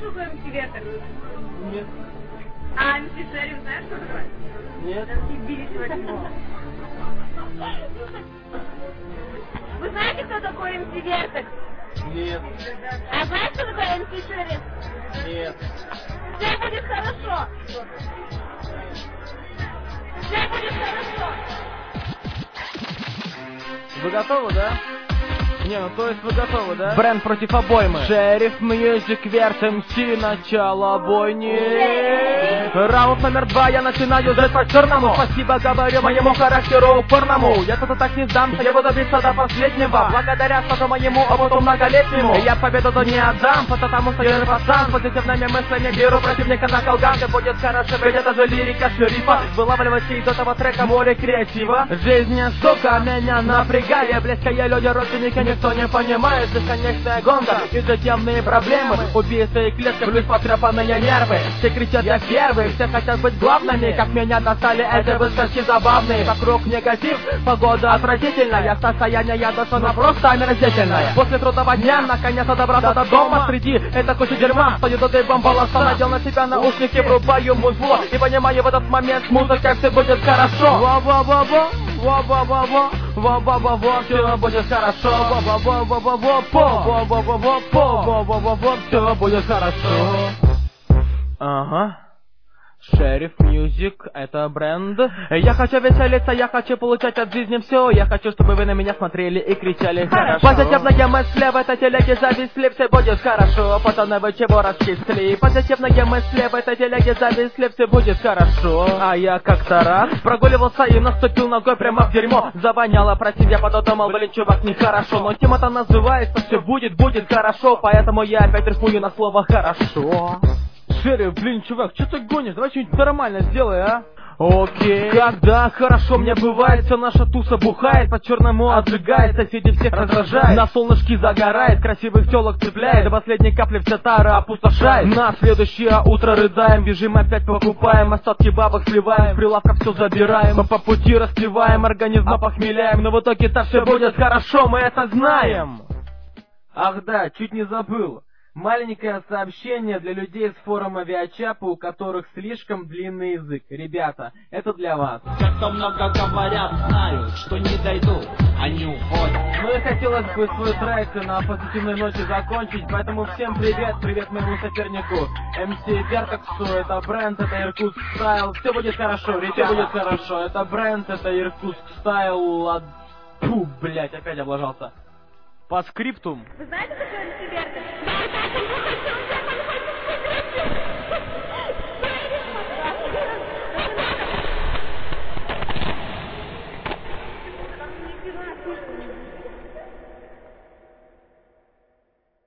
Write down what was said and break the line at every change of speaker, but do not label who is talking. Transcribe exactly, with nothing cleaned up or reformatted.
что такое эм си Вертекс?
Нет.
А эм си Шериф знаешь, что такое?
Нет.
Бились в него. Вы знаете, кто такой эм си Вертекс?
Нет.
А знаете, что такое эм си Шериф?
Нет.
Все будет хорошо. Все будет хорошо.
Вы готовы, да? Не, ну то есть вы готовы, да? Бренд против обоймы. Шериф Мьюзик Верт эм си, начало бойни. Раунд номер два, я начинаю жить по-черному. Спасибо говорю моему характеру упорному. Я тут так не сдамся, я буду биться до последнего. Благодаря стажу моему опыту многолетнему. Я победу не отдам, потому что я пацан. С позитивными мыслями беру противника на колган. Ты будет хорошо, ведь это же лирика шерифа. Вылавливайте из этого трека море креатива. Жизнь, сука, меня напрягает. Близкие люди, родственники, никто не понимает. Бесконечная гонка и затемные проблемы. Убийцы и клетки, плюс потрепанные нервы. Все кричат, я первый, все хотят быть главными. Как меня достали эти выскочки забавные. Вокруг негатив, погода отвратительная. Состояние я душевно просто омерзительное. После трудного дня, наконец-то добраться до дома. Среди этой кучи дерьма стою до дыбом волоса. Надел на себя наушники, врубаю музло. И понимаю в этот момент музыка, все будет хорошо. Ва-ва-ва-ва, ва-ва-ва-ва, ва-ва-ва-ва, все будет хорошо. Ва-ва-ва-ва-ва, ва-ва-ва-ва, ва-ва-ва-ва, все будет хорошо. Ага. Шериф Мьюзик, это бренд. Я хочу веселиться, я хочу получать от жизни все. Я хочу, чтобы вы на меня смотрели и кричали хорошо. Позитивные мысли в этой телеге зависли, все будет хорошо. Пацаны, вы чего раскисли? Позитивные мысли в этой телеге зависли, все будет хорошо. А я как-то раз прогуливался и наступил ногой прямо в дерьмо. Завоняло, прости, я подумал, блин, чувак, нехорошо. Но тема-то называется «Все будет, будет хорошо». Поэтому я опять рифмую на слово «хорошо». Шериф, блин, чувак, что ты гонишь? Давай что-нибудь нормально сделай, а? Окей. Когда хорошо мне бывает, вся наша туса бухает, по-черному отжигает, соседи всех раздражает, на солнышке загорает, красивых телок цепляет, до последней капли вся тара опустошает. На следующее утро рыдаем, бежим опять покупаем, остатки бабок сливаем, прилавка все забираем, по, по пути распиваем, организм опохмеляем, но в итоге-то все будет хорошо, мы это знаем. Ах да, чуть не забыл. Маленькое сообщение для людей с форума Виачапа, у которых слишком длинный язык. Ребята, это для вас.
Те, кто много говорят, знают, что не дойдут, они уходят.
Ну и хотелось бы свой трек на позитивной ноте закончить, поэтому всем привет, привет моему сопернику эм си Вертексу, это бренд, это Иркутск Стайл. Все будет хорошо, ребята, все будет хорошо. Это бренд, это Иркутск Стайл. А... Фу, блять, опять облажался. По скриптум.
Вы знаете, что такое эм си Вертекс?